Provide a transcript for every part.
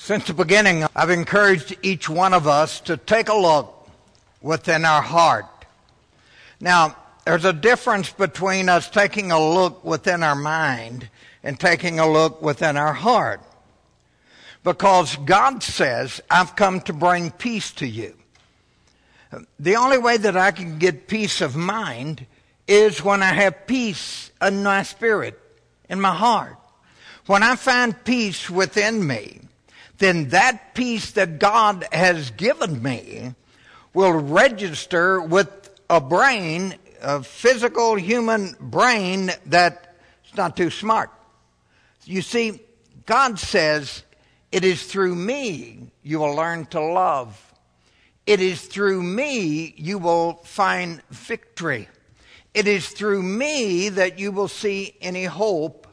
Since the beginning, I've encouraged each one of us to take a look within our heart. Now, there's a difference between us taking a look within our mind and taking a look within our heart. Because God says, I've come to bring peace to you. The only way that I can get peace of mind is when I have peace in my spirit, in my heart. When I find peace within me, then that peace that God has given me will register with a brain, a physical human brain that's not too smart. You see, God says, it is through me you will learn to love. It is through me you will find victory. It is through me that you will see any hope.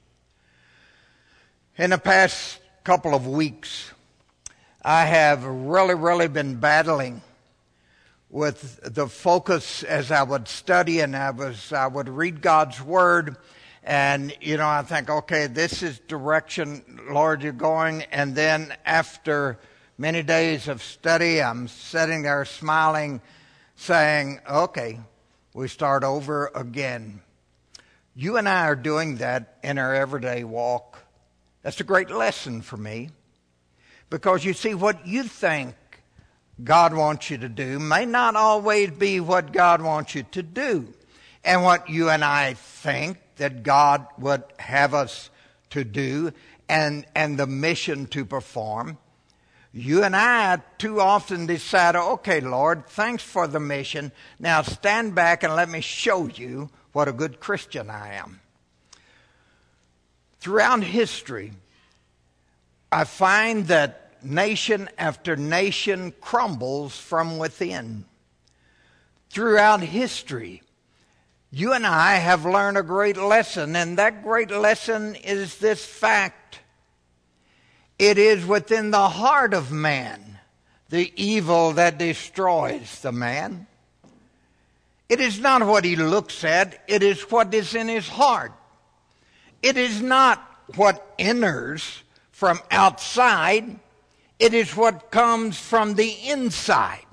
In the past couple of weeks, I have really been battling with the focus as I would study and I would read God's Word. And, I think, okay, this is direction, Lord, you're going. And then after many days of study, I'm sitting there smiling, saying, okay, we start over again. You and I are doing that in our everyday walk. That's a great lesson for me. Because you see, what you think God wants you to do may not always be what God wants you to do. And what you and I think that God would have us to do and the mission to perform, you and I too often decide, okay, Lord, thanks for the mission. Now stand back and let me show you what a good Christian I am. Throughout history, I find that nation after nation crumbles from within. Throughout history, you and I have learned a great lesson, and that great lesson is this fact. It is within the heart of man, the evil that destroys the man. It is not what he looks at, it is what is in his heart. It is not what enters from outside, it is what comes from the inside.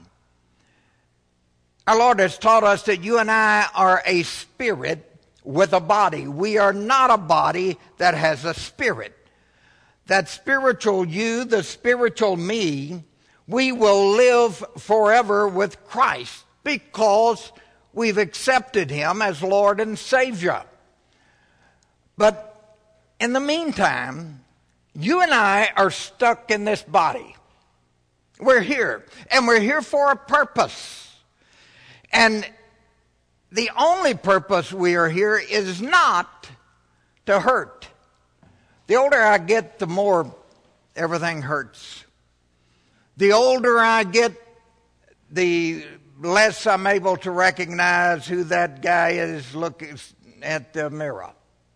Our Lord has taught us that you and I are a spirit with a body. We are not a body that has a spirit. That spiritual you, the spiritual me, we will live forever with Christ because we've accepted Him as Lord and Savior. But in the meantime, you and I are stuck in this body. We're here, and we're here for a purpose. And the only purpose we are here is not to hurt. The older I get, the more everything hurts. The older I get, the less I'm able to recognize who that guy is looking at the mirror.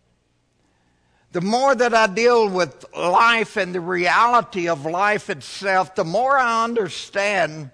The more that I deal with life and the reality of life itself, the more I understand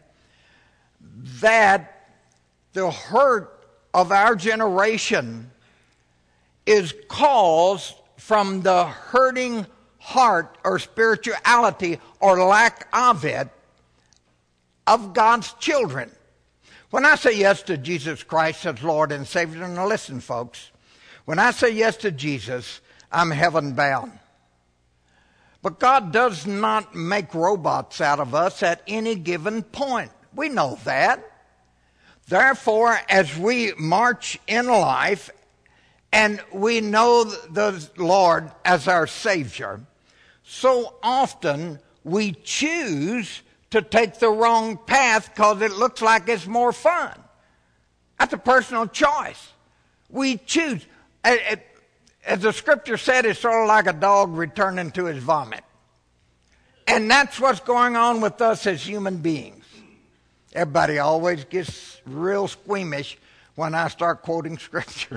that the hurt of our generation is caused from the hurting heart or spirituality or lack of it of God's children. When I say yes to Jesus Christ as Lord and Savior, now listen, folks, when I say yes to Jesus, I'm heaven bound. But God does not make robots out of us at any given point. We know that. Therefore, as we march in life and we know the Lord as our Savior, so often we choose to take the wrong path because it looks like it's more fun. That's a personal choice. We choose. As the scripture said, it's sort of like a dog returning to his vomit. And that's what's going on with us as human beings. Everybody always gets real squeamish when I start quoting scripture.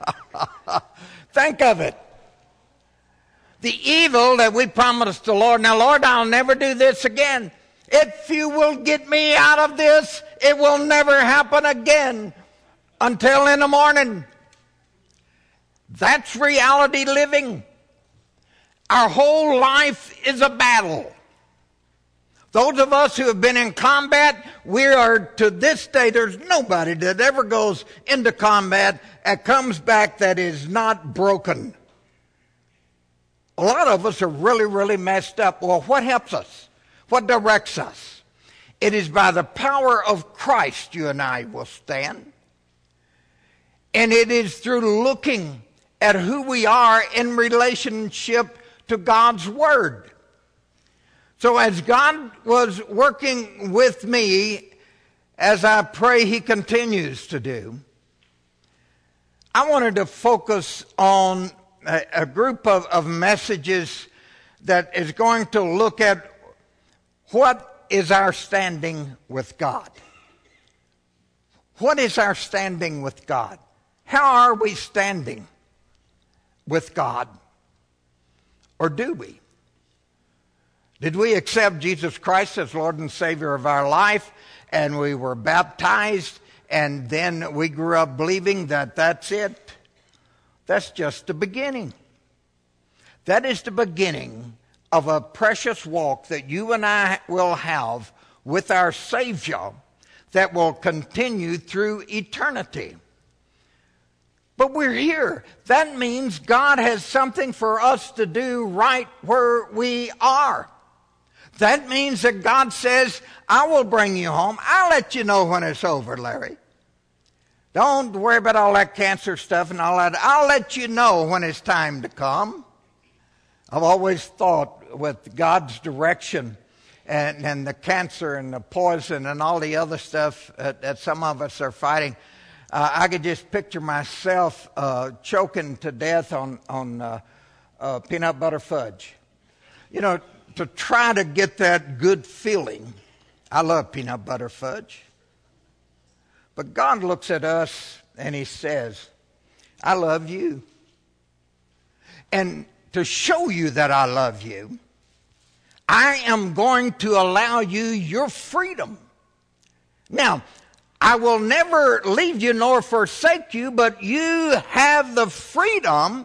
Think of it. The evil that we promised the Lord. Now, Lord, I'll never do this again. If you will get me out of this, it will never happen again until in the morning. That's reality living. Our whole life is a battle. Those of us who have been in combat, we are to this day, there's nobody that ever goes into combat and comes back that is not broken. A lot of us are really, really messed up. Well, what helps us? What directs us? It is by the power of Christ you and I will stand. And it is through looking at who we are in relationship to God's Word. So as God was working with me, as I pray He continues to do, I wanted to focus on a group of messages that is going to look at what is our standing with God. What is our standing with God? How are we standing with God? Or do we? Did we accept Jesus Christ as Lord and Savior of our life, and we were baptized, and then we grew up believing that that's it? That's just the beginning. That is the beginning of a precious walk that you and I will have with our Savior that will continue through eternity. But we're here. That means God has something for us to do right where we are. That means that God says, I will bring you home. I'll let you know when it's over, Larry. Don't worry about all that cancer stuff and all that. I'll let you know when it's time to come. I've always thought with God's direction and the cancer and the poison and all the other stuff that some of us are fighting, I could just picture myself choking to death on peanut butter fudge. You know, to try to get that good feeling. I love peanut butter fudge. But God looks at us and He says, I love you. And to show you that I love you, I am going to allow you your freedom. Now, I will never leave you nor forsake you, but you have the freedom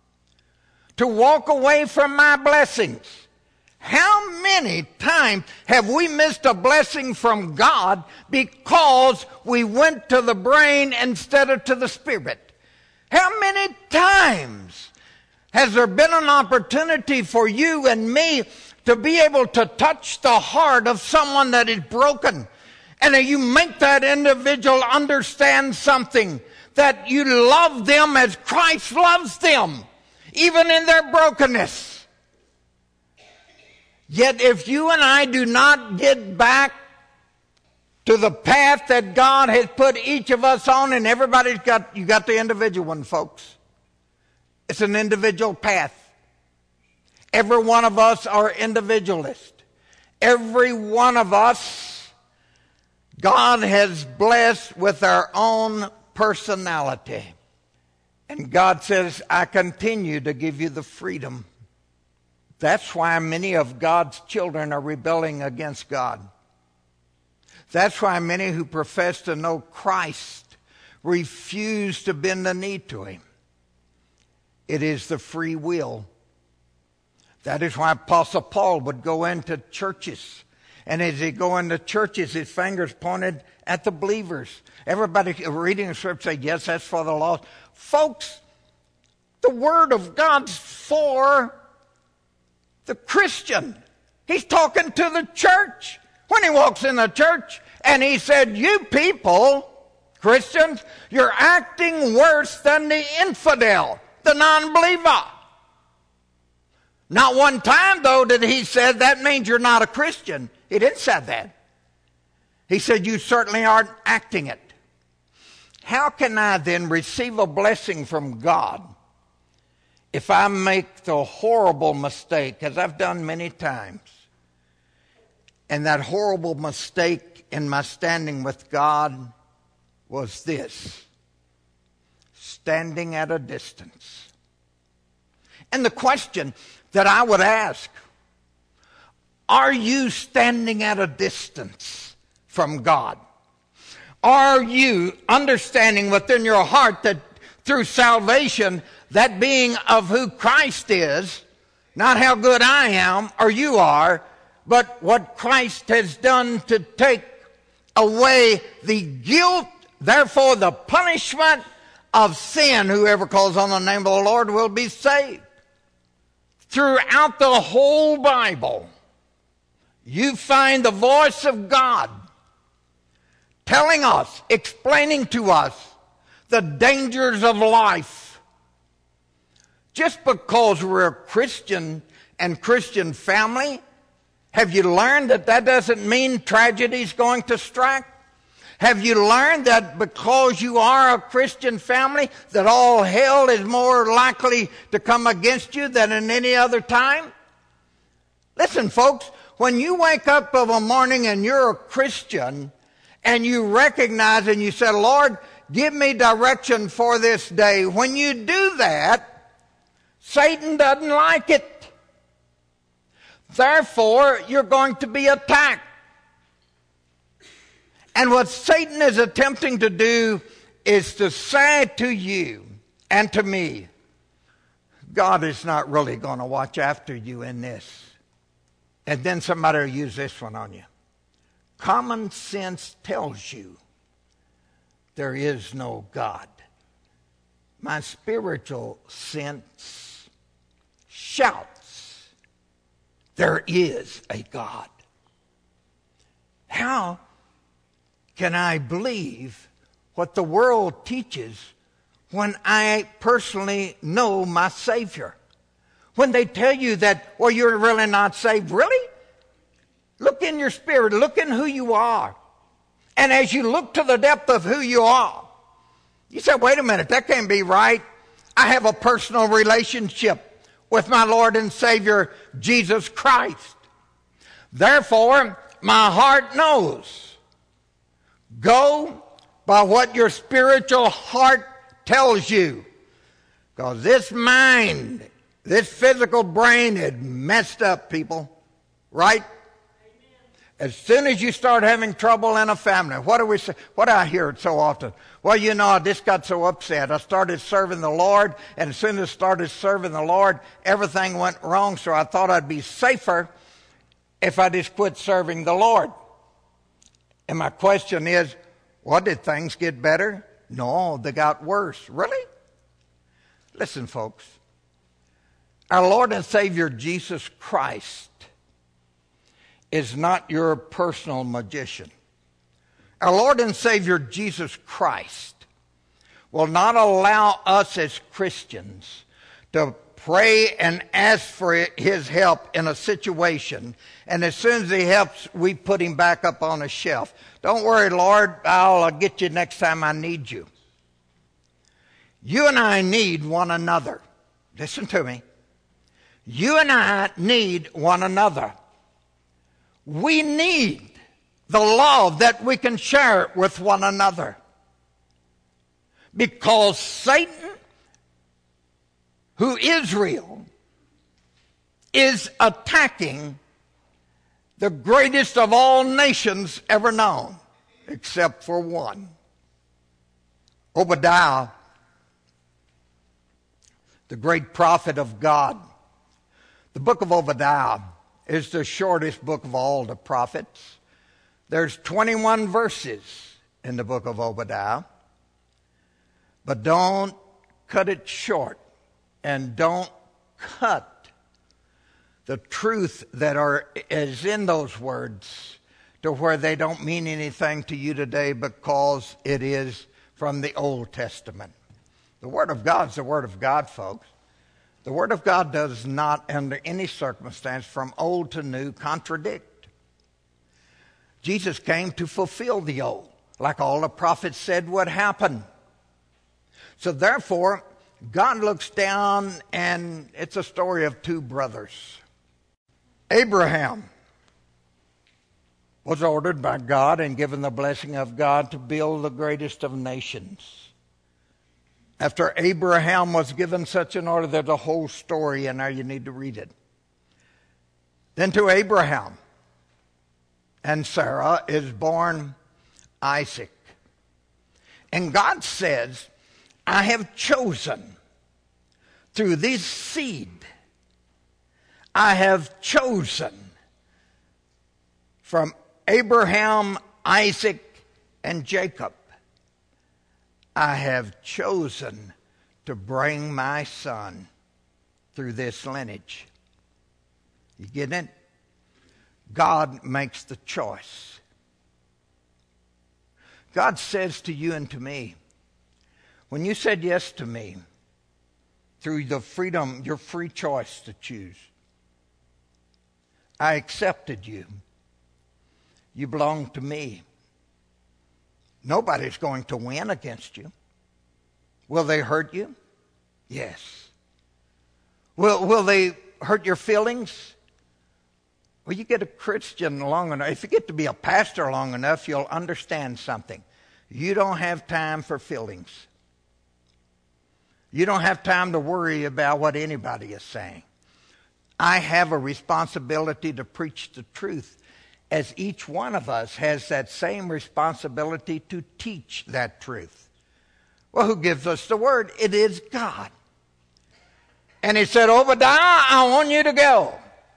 to walk away from my blessings. How many times have we missed a blessing from God because we went to the brain instead of to the spirit? How many times has there been an opportunity for you and me to be able to touch the heart of someone that is broken? And you make that individual understand something, that you love them as Christ loves them, even in their brokenness. Yet if you and I do not get back to the path that God has put each of us on, and everybody's got, you got the individual one, folks. It's an individual path. Every one of us are individualist. Every one of us, God has blessed with our own personality. And God says, I continue to give you the freedom. That's why many of God's children are rebelling against God. That's why many who profess to know Christ refuse to bend the knee to Him. It is the free will. That is why Apostle Paul would go into churches. And as he go into churches, his fingers pointed at the believers. Everybody reading the scripture say, yes, that's for the lost. Folks, the Word of God's for the Christian. He's talking to the church. When he walks in the church and he said, you people, Christians, you're acting worse than the infidel, the non-believer. Not one time, though, did he say that means you're not a Christian. He didn't say that. He said you certainly aren't acting it. How can I then receive a blessing from God if I make the horrible mistake, as I've done many times, and that horrible mistake in my standing with God was this: standing at a distance. And the question that I would ask, are you standing at a distance from God? Are you understanding within your heart that through salvation, that being of who Christ is, not how good I am or you are, but what Christ has done to take away the guilt, therefore the punishment of sin. Whoever calls on the name of the Lord will be saved. Throughout the whole Bible, you find the voice of God telling us, explaining to us the dangers of life. Just because we're a Christian and Christian family, have you learned that that doesn't mean tragedy is going to strike? Have you learned that because you are a Christian family, that all hell is more likely to come against you than in any other time? Listen, folks, when you wake up of a morning and you're a Christian and you recognize and you say, Lord, give me direction for this day. When you do that, Satan doesn't like it. Therefore, you're going to be attacked. And what Satan is attempting to do is to say to you and to me, God is not really going to watch after you in this. And then somebody will use this one on you. Common sense tells you there is no God. My spiritual sense shouts there is a God. How can I believe what the world teaches when I personally know my Savior? When they tell you that, well, you're really not saved. Really? Look in your spirit. Look in who you are. And as you look to the depth of who you are, you say, wait a minute, that can't be right. I have a personal relationship with my Lord and Savior, Jesus Christ. Therefore, my heart knows. Go by what your spiritual heart tells you. Because this mind, this physical brain is messed up, people. Right? As soon as you start having trouble in a family, what do we say? What do I hear it so often? Well, you know, I just got so upset. I started serving the Lord, and as soon as I started serving the Lord, everything went wrong, so I thought I'd be safer if I just quit serving the Lord. And my question is, well, did things get better? No, they got worse. Really? Listen, folks. Our Lord and Savior Jesus Christ is not your personal magician. Our Lord and Savior Jesus Christ will not allow us as Christians to pray and ask for His help in a situation, and as soon as He helps, we put Him back up on a shelf. Don't worry, Lord, I'll get you next time I need you. You and I need one another. Listen to me. You and I need one another. We need the love that we can share with one another. Because Satan, who is real, is attacking the greatest of all nations ever known, except for one. Obadiah, the great prophet of God. The book of Obadiah is the shortest book of all the prophets. There's 21 verses in the book of Obadiah. But don't cut it short, and don't cut the truth that is in those words to where they don't mean anything to you today because it is from the Old Testament. The Word of God is the Word of God, folks. The Word of God does not, under any circumstance, from old to new, contradict. Jesus came to fulfill the old, like all the prophets said would happen. So therefore, God looks down, and it's a story of two brothers. Abraham was ordered by God and given the blessing of God to build the greatest of nations. After Abraham was given such an order, there's a whole story in there. You need to read it. Then to Abraham and Sarah is born Isaac. And God says, I have chosen through this seed, I have chosen from Abraham, Isaac, and Jacob, I have chosen to bring my son through this lineage. You getting it? God makes the choice. God says to you and to me, when you said yes to me, through the freedom, your free choice to choose, I accepted you. You belong to me. Nobody's going to win against you. Will they hurt you? Yes. Will they hurt your feelings? Well, you get a Christian long enough, if you get to be a pastor long enough, you'll understand something. You don't have time for feelings. You don't have time to worry about what anybody is saying. I have a responsibility to preach the truth, as each one of us has that same responsibility to teach that truth. Well, who gives us the word? It is God. And he said, Obadiah, I want you to go,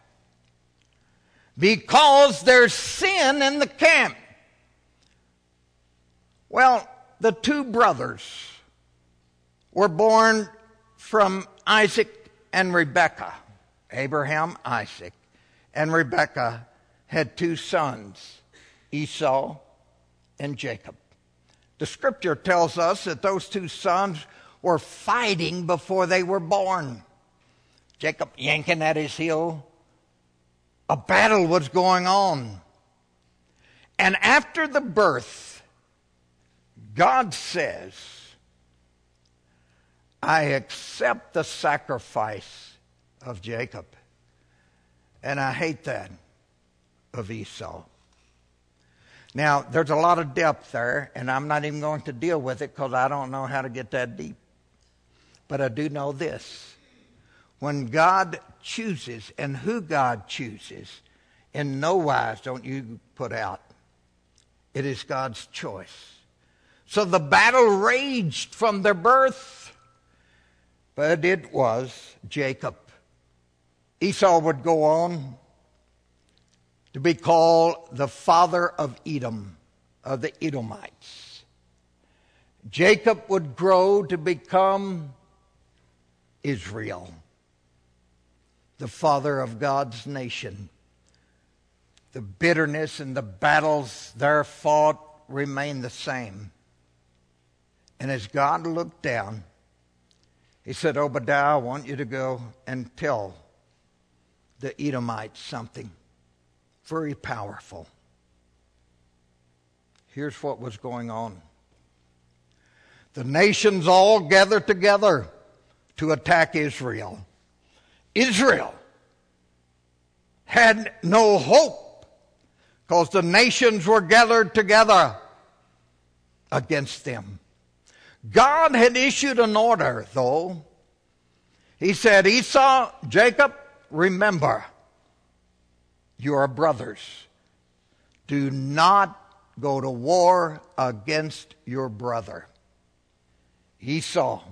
because there's sin in the camp. Well, the two brothers were born from Isaac and Rebekah. Abraham, Isaac, and Rebekah had two sons, Esau and Jacob. The scripture tells us that those two sons were fighting before they were born. Jacob yanking at his heel. A battle was going on. And after the birth, God says, I accept the sacrifice of Jacob, and I hate that of Esau. Now, there's a lot of depth there, and I'm not even going to deal with it because I don't know how to get that deep. But I do know this. When God chooses, and who God chooses, in no wise don't you put out. It is God's choice. So the battle raged from their birth, but it was Jacob. Esau would go on to be called the father of Edom, of the Edomites. Jacob would grow to become Israel, the father of God's nation. The bitterness and the battles there fought remain the same. And as God looked down, he said, Obadiah, I want you to go and tell the Edomites something very powerful. Here's what was going on. The nations all gathered together to attack Israel. Israel had no hope because the nations were gathered together against them. God had issued an order, though. He said, Esau, Jacob, remember, you are brothers. Do not go to war against your brother. Esau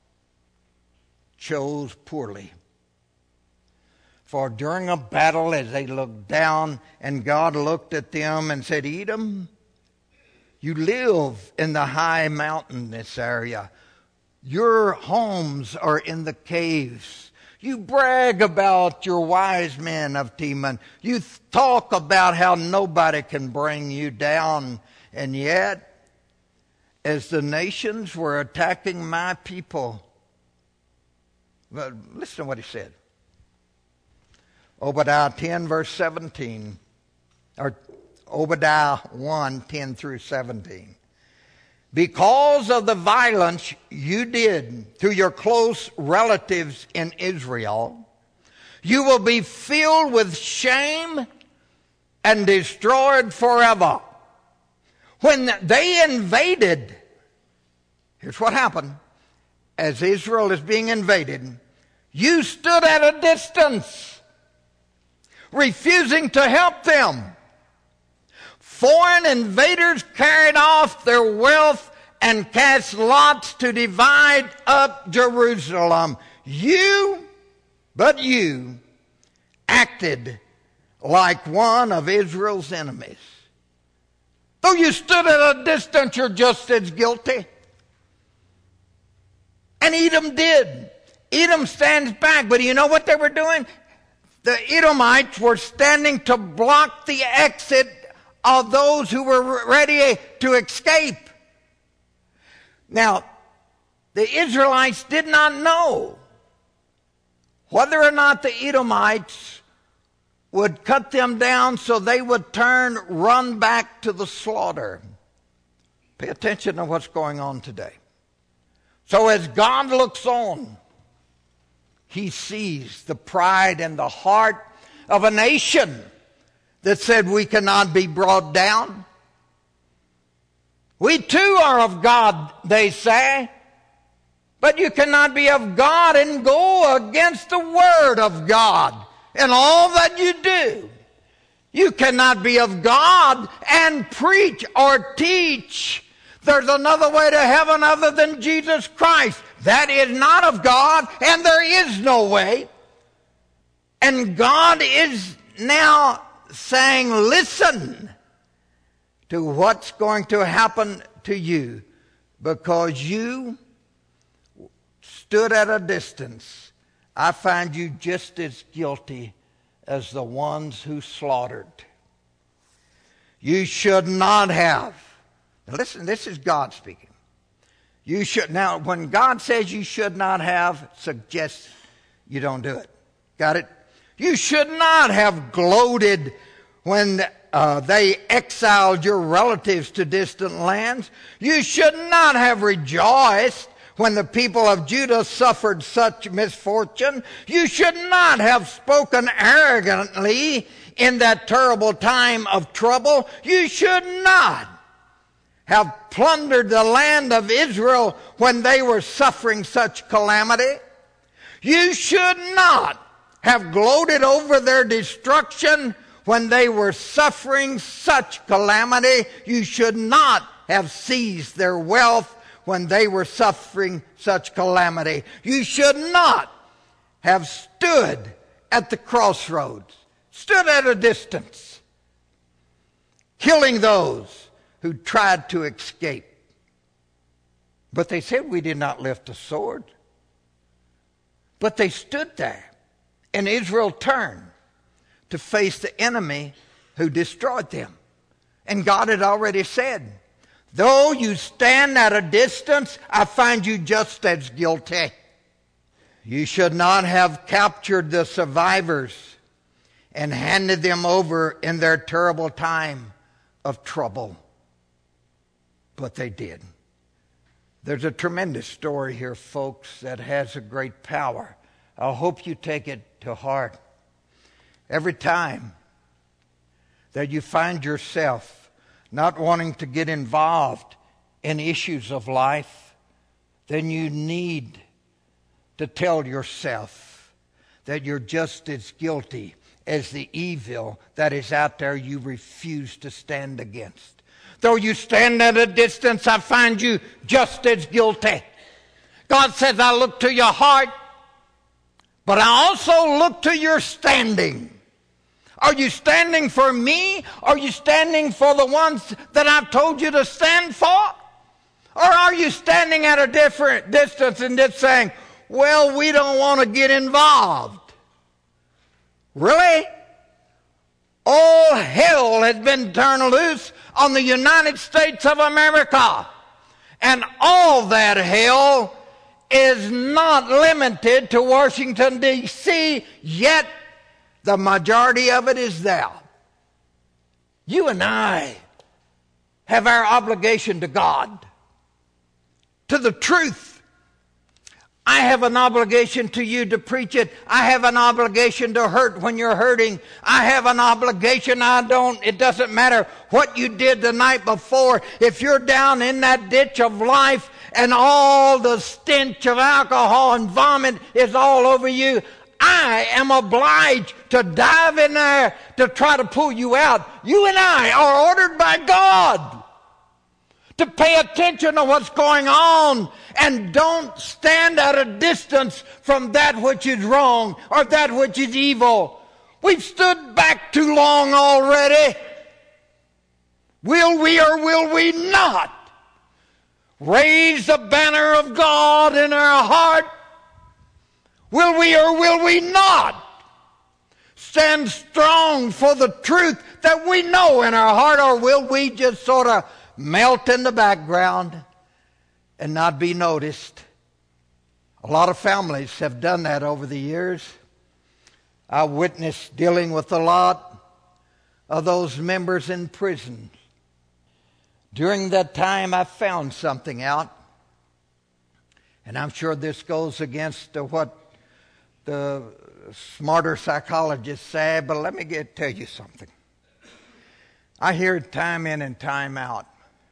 chose poorly. For during a battle, as they looked down, and God looked at them and said, Edom, you live in the high mountainous area. Your homes are in the caves. You brag about your wise men of Teman. You talk about how nobody can bring you down. And yet, as the nations were attacking my people, well, listen to what he said. Obadiah 10, verse 17, or Obadiah 1, 10 through 17. Because of the violence you did to your close relatives in Israel, you will be filled with shame and destroyed forever. When they invaded, here's what happened. As Israel is being invaded, you stood at a distance, refusing to help them. Foreign invaders carried off their wealth and cast lots to divide up Jerusalem. You acted like one of Israel's enemies. Though you stood at a distance, you're just as guilty. And Edom did. Edom stands back, but you know what they were doing? The Edomites were standing to block the exit of those who were ready to escape. Now, the Israelites did not know whether or not the Edomites would cut them down so they would run back to the slaughter. Pay attention to what's going on today. So as God looks on, he sees the pride and the heart of a nation that said we cannot be brought down. We too are of God, they say. But you cannot be of God and go against the Word of God in all that you do. You cannot be of God and preach or teach there's another way to heaven other than Jesus Christ. That is not of God, and there is no way. And God is now saying, listen to what's going to happen to you, because you stood at a distance. I find you just as guilty as the ones who slaughtered. You should not have. Now listen, this is God speaking. You should. Now, when God says you should not have, suggests you don't do it. Got it? You should not have gloated when they exiled your relatives to distant lands. You should not have rejoiced when the people of Judah suffered such misfortune. You should not have spoken arrogantly in that terrible time of trouble. You should not have plundered the land of Israel when they were suffering such calamity. You should not have gloated over their destruction when they were suffering such calamity. You should not have seized their wealth when they were suffering such calamity. You should not have stood at the crossroads, stood at a distance, killing those who tried to escape. But they said, we did not lift a sword. But they stood there, and Israel turned to face the enemy who destroyed them. And God had already said, though you stand at a distance, I find you just as guilty. You should not have captured the survivors and handed them over in their terrible time of trouble. But they did. There's a tremendous story here, folks, that has a great power. I hope you take it to heart. Every time that you find yourself not wanting to get involved in issues of life, then you need to tell yourself that you're just as guilty as the evil that is out there you refuse to stand against. Though you stand at a distance, I find you just as guilty. God says, I look to your heart, but I also look to your standing. Are you standing for me? Are you standing for the ones that I've told you to stand for? Or are you standing at a different distance and just saying, well, we don't want to get involved? Really? All hell has been turned loose on the United States of America. And all that hell is not limited to Washington, D.C., yet the majority of it is there. You and I have our obligation to God, to the truth. I have an obligation to you to preach it. I have an obligation to hurt when you're hurting. I have an obligation. It doesn't matter what you did the night before. If you're down in that ditch of life and all the stench of alcohol and vomit is all over you, I am obliged to dive in there to try to pull you out. You and I are ordered by God to pay attention to what's going on, and don't stand at a distance from that which is wrong or that which is evil. We've stood back too long already. Will we or will we not raise the banner of God in our heart? Will we or will we not stand strong for the truth that we know in our heart, or will we just sort of melt in the background and not be noticed? A lot of families have done that over the years. I witnessed dealing with a lot of those members in prison. During that time, I found something out, and I'm sure this goes against what the smarter psychologists say, but let me tell you something. I hear it time in and time out.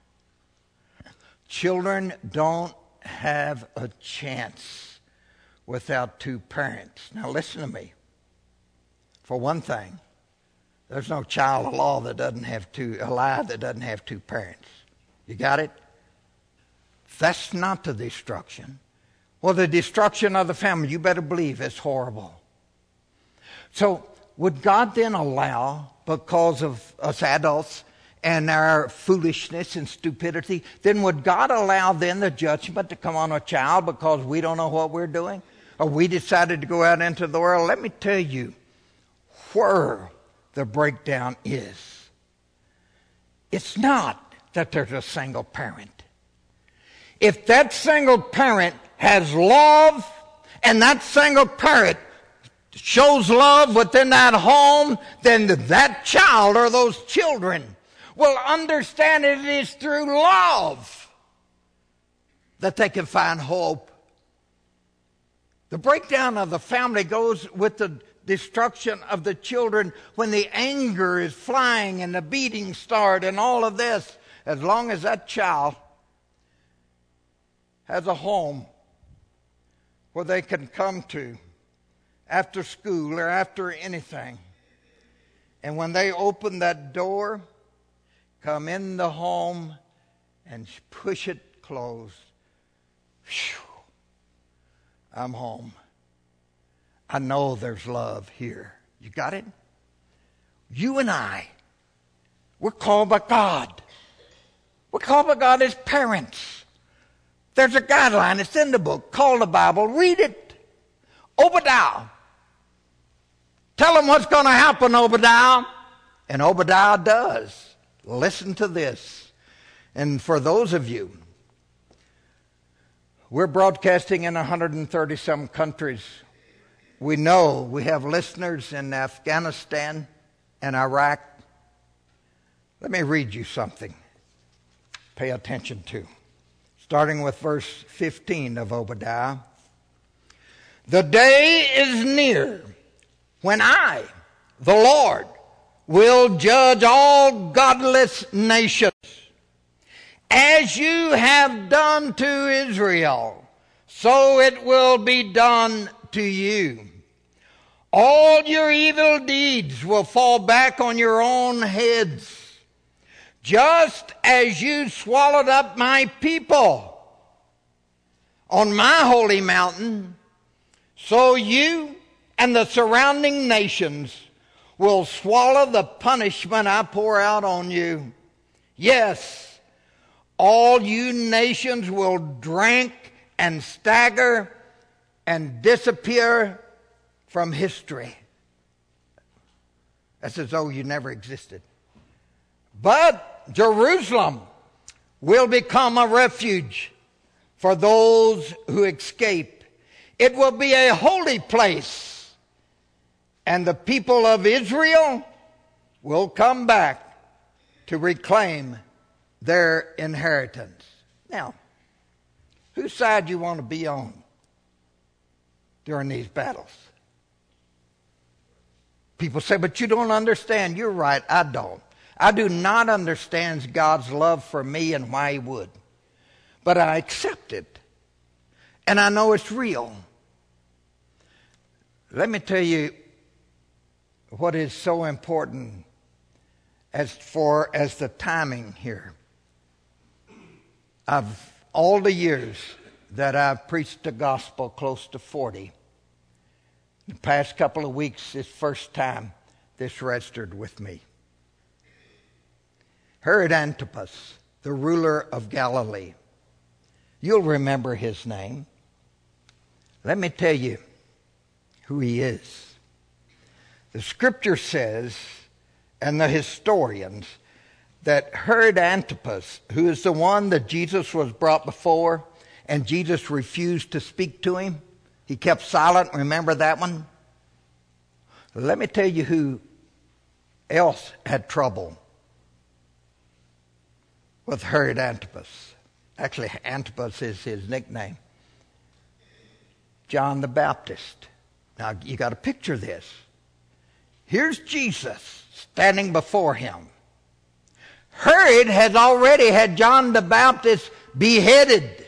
Children don't have a chance without two parents. Now listen to me. For one thing, there's no child alive that doesn't have two parents. You got it? That's not the destruction. Well, the destruction of the family, you better believe it's horrible. So would God then allow, because of us adults and our foolishness and stupidity, then would God allow then the judgment to come on a child because we don't know what we're doing? Or we decided to go out into the world? Let me tell you where the breakdown is. It's not that there's a single parent. If that single parent has love and that single parent shows love within that home, then that child or those children will understand it is through love that they can find hope. The breakdown of the family goes with the destruction of the children when the anger is flying and the beating start and all of this. As long as that child has a home where they can come to after school or after anything, and when they open that door, come in the home and push it closed. Whew. I'm home. I know there's love here. You got it? You and I, we're called by God. We're called by God as parents. There's a guideline. It's in the book called the Bible. Read it. Obadiah. Tell them what's going to happen, Obadiah. And Obadiah does. Listen to this. And for those of you, we're broadcasting in 130-some countries. We know we have listeners in Afghanistan and Iraq. Let me read you something. Pay attention to. Starting with verse 15 of Obadiah. The day is near when I, the Lord, will judge all godless nations. As you have done to Israel, so it will be done to you. All your evil deeds will fall back on your own heads. Just as you swallowed up my people on my holy mountain, so you and the surrounding nations will swallow the punishment I pour out on you. Yes, all you nations will drink and stagger and disappear from history. That's as though you never existed. But Jerusalem will become a refuge for those who escape. It will be a holy place, and the people of Israel will come back to reclaim their inheritance. Now, whose side do you want to be on during these battles? People say, but you don't understand. You're right, I don't. I do not understand God's love for me and why He would. But I accept it. And I know it's real. Let me tell you what is so important as the timing here. Of all the years that I've preached the gospel, close to 40, the past couple of weeks, this first time, this registered with me. Herod Antipas, the ruler of Galilee. You'll remember his name. Let me tell you who he is. The scripture says, and the historians, that Herod Antipas, who is the one that Jesus was brought before, and Jesus refused to speak to him. He kept silent. Remember that one? Let me tell you who else had trouble with Herod Antipas. Actually, Antipas is his nickname. John the Baptist. Now, you got to picture this. Here's Jesus standing before him. Herod has already had John the Baptist beheaded.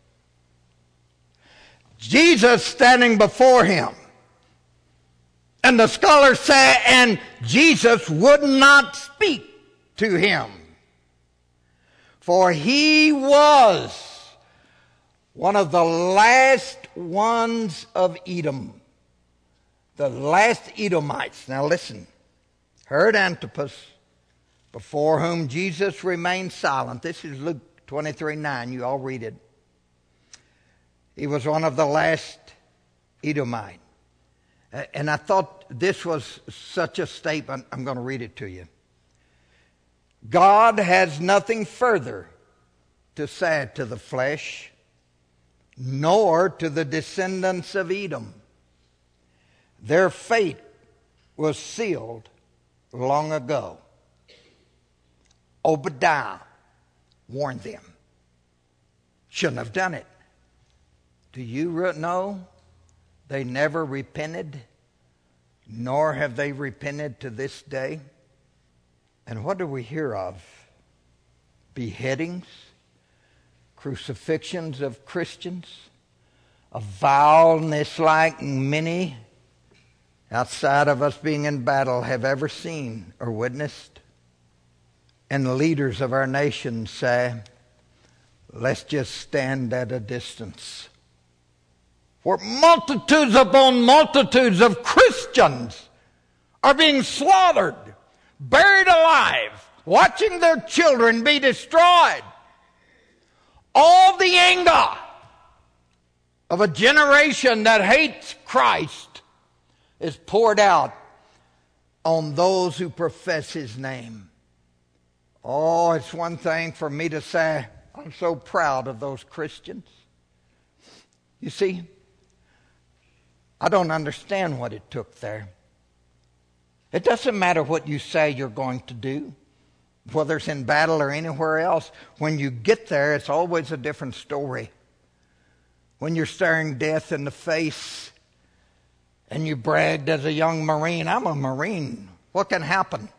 Jesus standing before him. And the scholars say, and Jesus would not speak to him. For he was one of the last ones of Edom. The last Edomites. Now listen. Herod Antipas, before whom Jesus remained silent. This is Luke 23:9. You all read it. He was one of the last Edomite. And I thought this was such a statement. I'm going to read it to you. God has nothing further to say to the flesh, nor to the descendants of Edom. Their fate was sealed long ago. Obadiah warned them. Shouldn't have done it. Do you know they never repented, nor have they repented to this day? And what do we hear of? Beheadings, crucifixions of Christians, a vileness like many outside of us being in battle have ever seen or witnessed. And the leaders of our nation say, let's just stand at a distance. For multitudes upon multitudes of Christians are being slaughtered, buried alive, watching their children be destroyed. All the anger of a generation that hates Christ is poured out on those who profess his name. Oh, it's one thing for me to say, I'm so proud of those Christians. You see, I don't understand what it took there. It doesn't matter what you say you're going to do, whether it's in battle or anywhere else. When you get there, it's always a different story. When you're staring death in the face and you bragged as a young Marine, I'm a Marine. What can happen?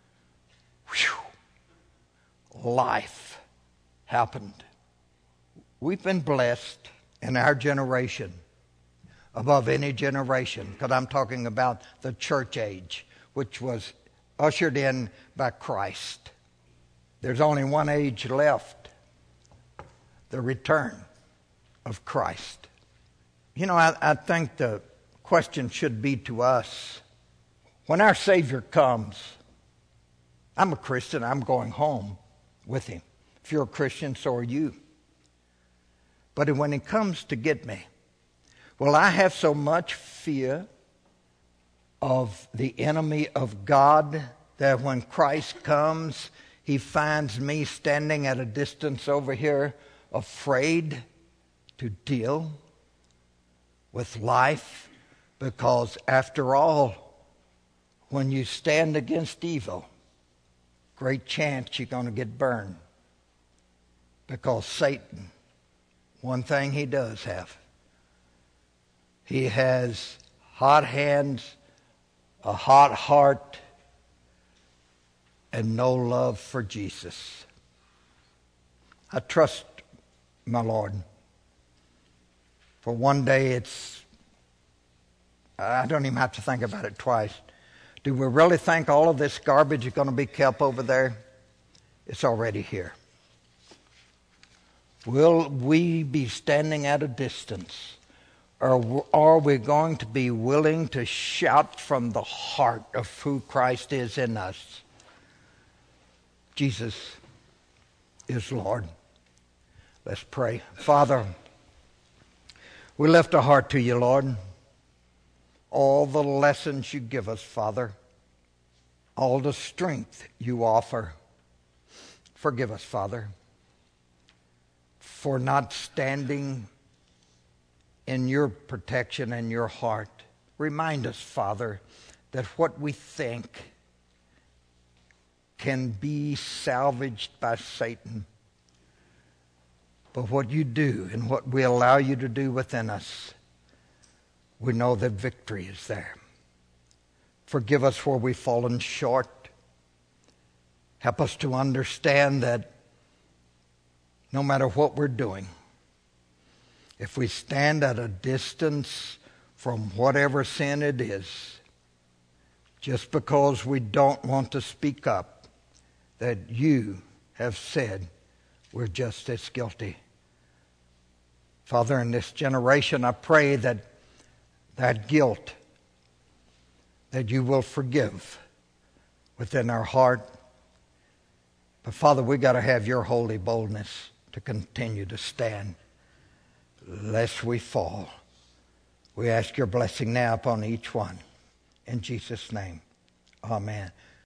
Whew. Life happened. We've been blessed in our generation above any generation, because I'm talking about the church age, which was ushered in by Christ. There's only one age left, the return of Christ. You know, I think the question should be to us, when our Savior comes, I'm a Christian, I'm going home with him. If you're a Christian, so are you. But when he comes to get me, will I have so much fear of the enemy of God that when Christ comes, he finds me standing at a distance over here, afraid to deal with life? Because after all, when you stand against evil, great chance you're going to get burned. Because Satan, one thing he does have, he has hot hands, a hot heart, and no love for Jesus. I trust my Lord. For one day I don't even have to think about it twice. Do we really think all of this garbage is going to be kept over there? It's already here. Will we be standing at a distance Or are we going to be willing to shout from the heart of who Christ is in us? Jesus is Lord. Let's pray. Father, we lift our heart to you, Lord. All the lessons you give us, Father. All the strength you offer. Forgive us, Father, for not standing in your protection and your heart. Remind us, Father, that what we think can be salvaged by Satan. But what you do and what we allow you to do within us, we know that victory is there. Forgive us where we've fallen short. Help us to understand that no matter what we're doing, if we stand at a distance from whatever sin it is, just because we don't want to speak up, that you have said we're just as guilty. Father, in this generation, I pray that guilt, that you will forgive within our heart. But Father, we got to have your holy boldness to continue to stand, lest we fall. We ask your blessing now upon each one. In Jesus' name, amen.